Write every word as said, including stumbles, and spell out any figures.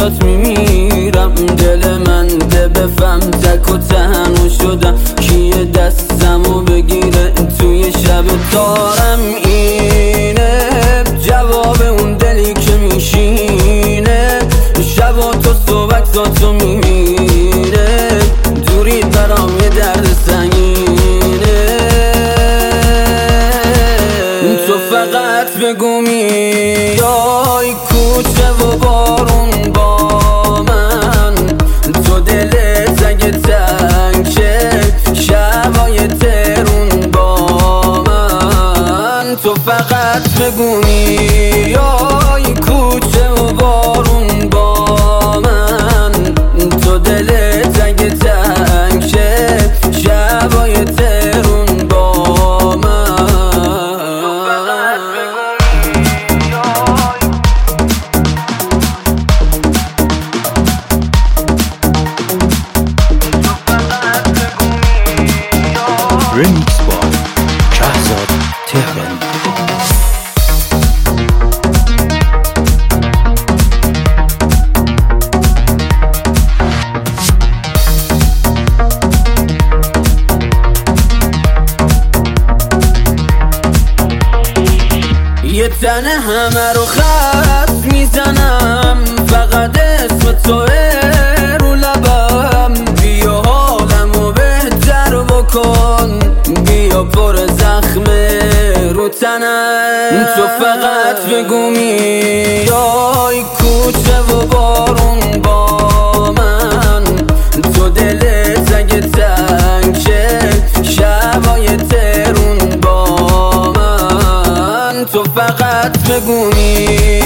چشات میمیرم. دل من ده بفهم تک و تنها شدم. کیه دستمو بگیره توی شب تارم اینه. جواب اون دلی که میشینه شبا تو صحبتاتو میمیره. دوری برام یه درد سنگینه. تو فقط بگو میای کوچه و بارون با من. تو دلت اگه تنگ شه شبای ترون با من. تو فقط بگو میای کوچه و بارون با من. تو دلت اگه تنگ شه شبای ترون با من. Remix by Shahzad Tehran. یه تنه همه رو خط میزنم. فقط اسم توه رو لبم. بیا حالمو بهتر بکن. بیا پر زخمه رو تنم. تو فقط بگو میای کوچه و بارون با من. تو دلت اگه تنگ شه شبای ترون با من. تو فقط بگو میای